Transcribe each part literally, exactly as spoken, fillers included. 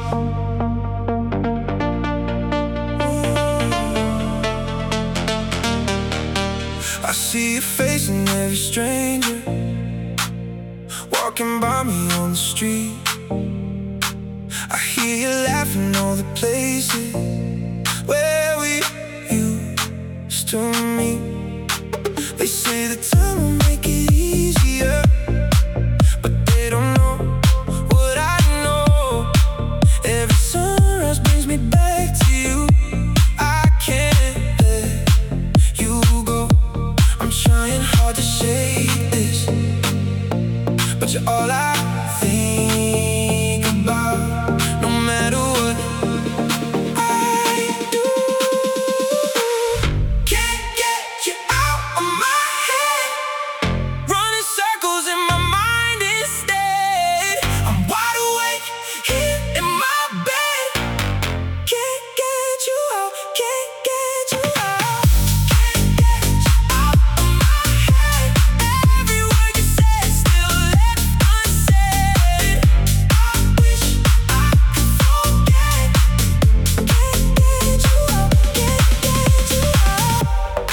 I see your face in every stranger walking by me on the street. I hear you laughing all the places where we used to meet. They say that time will make it easier, but they don't know what I know. Every sunrise brings me back to you. I can't let you go. I'm trying hard to shake this, but you're all I think about. No matter what I do, can't get you out of my head. Running circles in my mind instead. I'm wide awake here in my bed. Can't get you out, can't get you out. Can't get you out of my head. Every word you said still left unsaid. I wish I could forget. Can't get you out, can't get you out.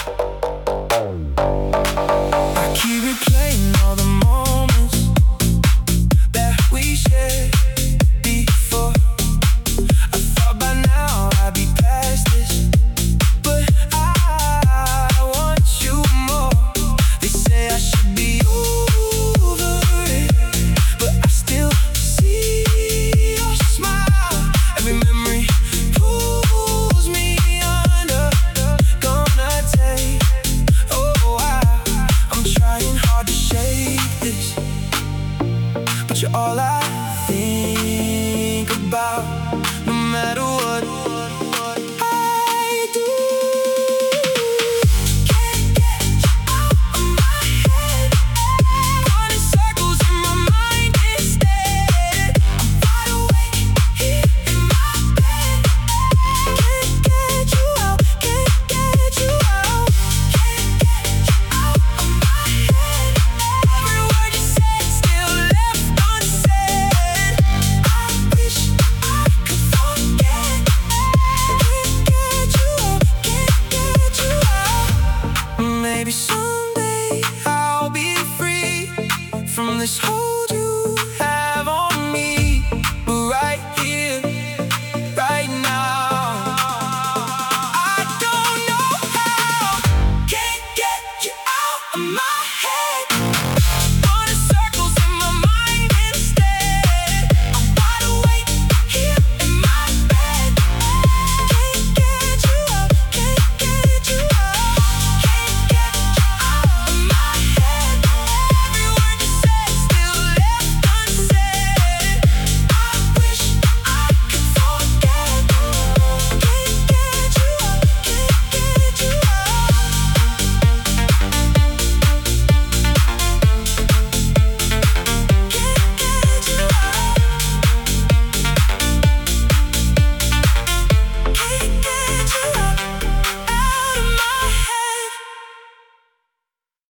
I keep replaying all the moments that we shared before. I thought by now I'd be past this, but I want you more. They say I should be over it, but I still see your smile. Every memory pulls me under. Gonna take a while. I'm trying hard to shake this, but you're all I think about. No matter what